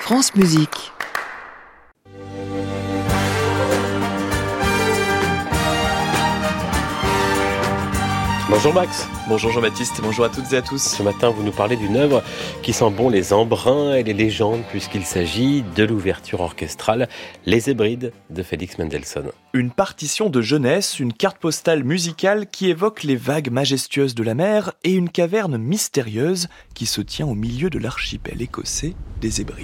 France Musique. Bonjour Max. Bonjour Jean-Baptiste, bonjour à toutes et à tous. Ce matin, vous nous parlez d'une œuvre qui sent bon les embruns et les légendes puisqu'il s'agit de l'ouverture orchestrale Les Hébrides de Félix Mendelssohn. Une partition de jeunesse, une carte postale musicale qui évoque les vagues majestueuses de la mer et une caverne mystérieuse qui se tient au milieu de l'archipel écossais des Hébrides.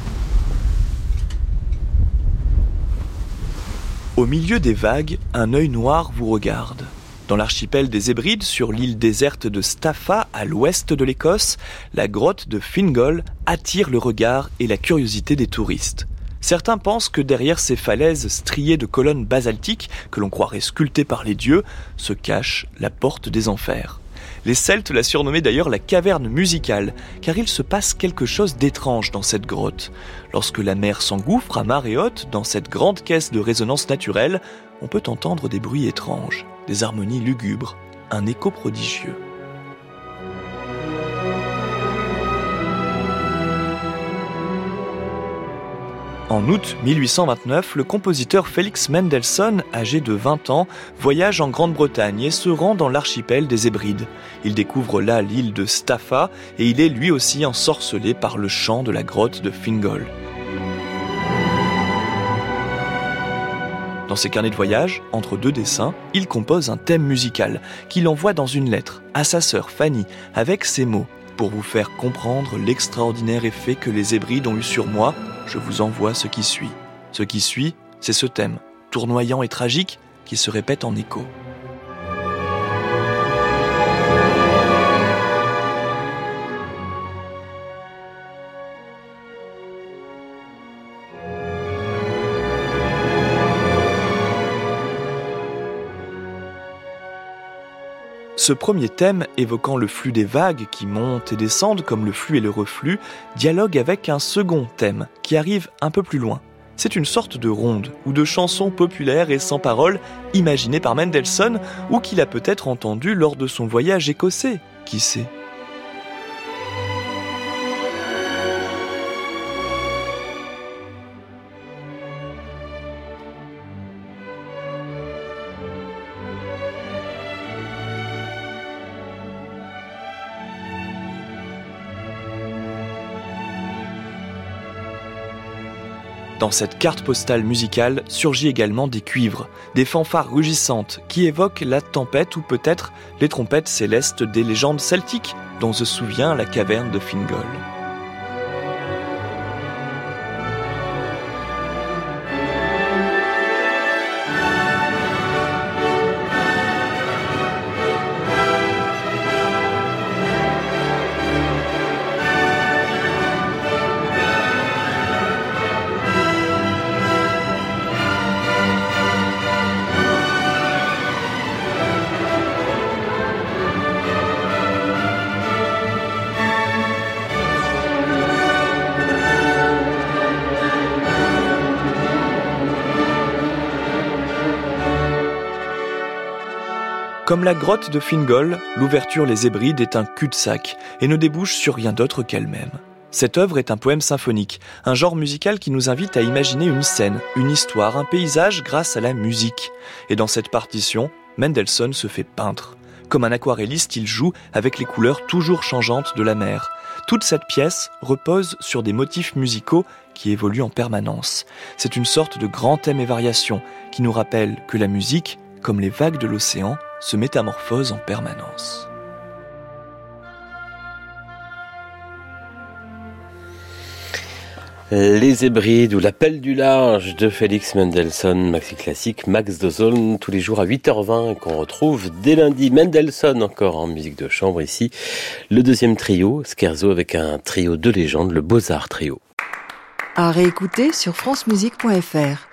Au milieu des vagues, un œil noir vous regarde. Dans l'archipel des Hébrides, sur l'île déserte de Staffa, à l'ouest de l'Écosse, la grotte de Fingal attire le regard et la curiosité des touristes. Certains pensent que derrière ces falaises striées de colonnes basaltiques, que l'on croirait sculptées par les dieux, se cache la porte des enfers. Les Celtes la surnommaient d'ailleurs la caverne musicale, car il se passe quelque chose d'étrange dans cette grotte. Lorsque la mer s'engouffre à marée haute dans cette grande caisse de résonance naturelle, on peut entendre des bruits étranges, des harmonies lugubres, un écho prodigieux. En août 1829, le compositeur Félix Mendelssohn, âgé de 20 ans, voyage en Grande-Bretagne et se rend dans l'archipel des Hébrides. Il découvre là l'île de Staffa et il est lui aussi ensorcelé par le chant de la grotte de Fingal. Dans ses carnets de voyage, entre deux dessins, il compose un thème musical qu'il envoie dans une lettre à sa sœur Fanny avec ces mots: « Pour vous faire comprendre l'extraordinaire effet que les Hébrides ont eu sur moi, je vous envoie ce qui suit. » Ce qui suit, c'est ce thème, tournoyant et tragique, qui se répète en écho. Ce premier thème, évoquant le flux des vagues qui montent et descendent comme le flux et le reflux, dialogue avec un second thème qui arrive un peu plus loin. C'est une sorte de ronde ou de chanson populaire et sans paroles imaginée par Mendelssohn ou qu'il a peut-être entendue lors de son voyage écossais, qui sait ? Dans cette carte postale musicale surgit également des cuivres, des fanfares rugissantes qui évoquent la tempête ou peut-être les trompettes célestes des légendes celtiques dont se souvient la caverne de Fingal. Comme la grotte de Fingal, l'ouverture Les Hébrides est un cul-de-sac et ne débouche sur rien d'autre qu'elle-même. Cette œuvre est un poème symphonique, un genre musical qui nous invite à imaginer une scène, une histoire, un paysage grâce à la musique. Et dans cette partition, Mendelssohn se fait peintre. Comme un aquarelliste, il joue avec les couleurs toujours changeantes de la mer. Toute cette pièce repose sur des motifs musicaux qui évoluent en permanence. C'est une sorte de grand thème et variation qui nous rappelle que la musique, comme les vagues de l'océan, se métamorphose en permanence. Les Hébrides ou l'appel du large de Félix Mendelssohn, Maxi Classique, Max Dozoln, tous les jours à 8h20 qu'on retrouve dès lundi. Mendelssohn encore en musique de chambre ici. Le deuxième trio, Scherzo avec un trio de légende, le Beaux-Arts Trio. À réécouter sur francemusique.fr.